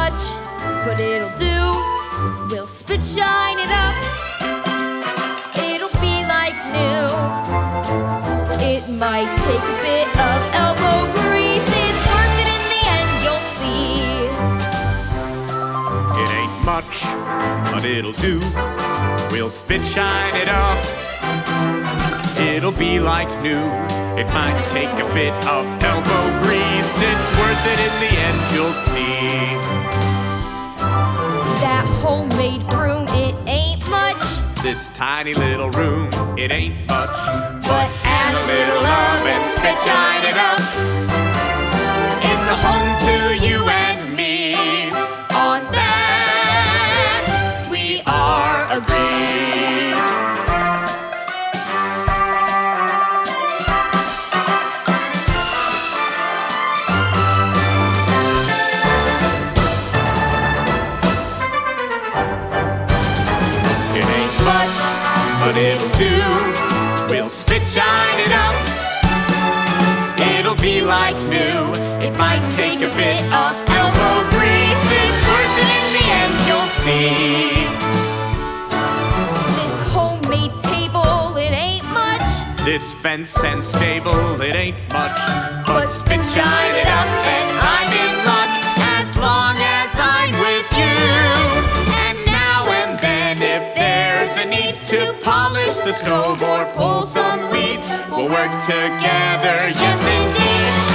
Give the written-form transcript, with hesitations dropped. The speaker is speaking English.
much, but it'll do. We'll spit shine it up. It'll be like new. It might take a bit of elbow grease. It's worth it in the end, you'll see. It ain't much, but it'll do. We'll spit shine it up. It'll be like new. It might take a bit of elbow grease. It's worth it in the end, you'll see. That homemade broom, it ain't much, This tiny little room, it ain't much, but add a little love and spit shine it up. it's a home to you and me. On that, we are agreed. It ain't much, but it'll do. We'll spit shine it up. It'll be like new. It might take a bit of elbow grease. It's worth it in the end, you'll see. This homemade table, it ain't much, This fence and stable, it ain't much, but spit shine it up and I'm in luck as long as I'm with you. And now and then, if there's a need to polish the stove or pull some weeds, we'll work together, yes indeed.